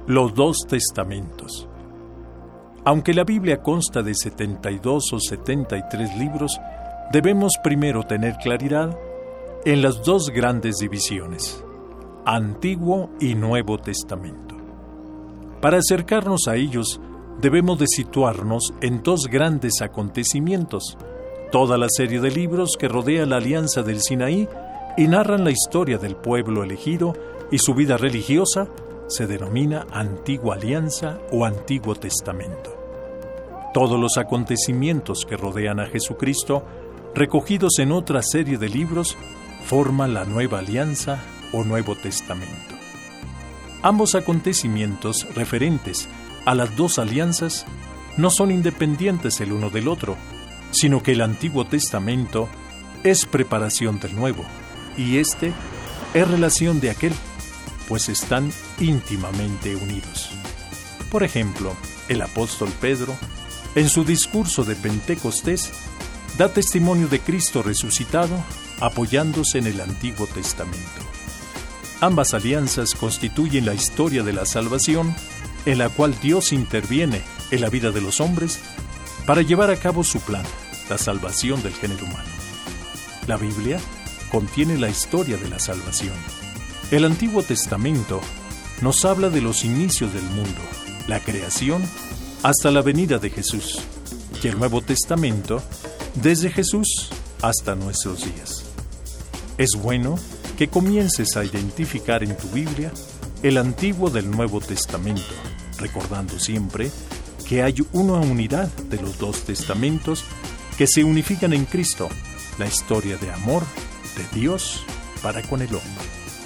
Los dos testamentos. Aunque la Biblia consta de 72 o 73 libros, debemos primero tener claridad en las dos grandes divisiones, Antiguo y Nuevo Testamento. Para acercarnos a ellos, debemos de situarnos en dos grandes acontecimientos, toda la serie de libros que rodea la Alianza del Sinaí y narran la historia del pueblo elegido y su vida religiosa, se denomina Antigua Alianza o Antiguo Testamento. Todos los acontecimientos que rodean a Jesucristo, recogidos en otra serie de libros, forman la Nueva Alianza o Nuevo Testamento. Ambos acontecimientos referentes a las dos alianzas no son independientes el uno del otro, sino que el Antiguo Testamento es preparación del Nuevo, y este es relación de aquel, pues están íntimamente unidos. Por ejemplo, el apóstol Pedro, en su discurso de Pentecostés, da testimonio de Cristo resucitado apoyándose en el Antiguo Testamento. Ambas alianzas constituyen la historia de la salvación en la cual Dios interviene en la vida de los hombres para llevar a cabo su plan, la salvación del género humano. La Biblia contiene la historia de la salvación. El Antiguo Testamento nos habla de los inicios del mundo, la creación, hasta la venida de Jesús, y el Nuevo Testamento, desde Jesús hasta nuestros días. Es bueno que comiences a identificar en tu Biblia el Antiguo del Nuevo Testamento, recordando siempre que hay una unidad de los dos testamentos que se unifican en Cristo, la historia de amor de Dios para con el hombre.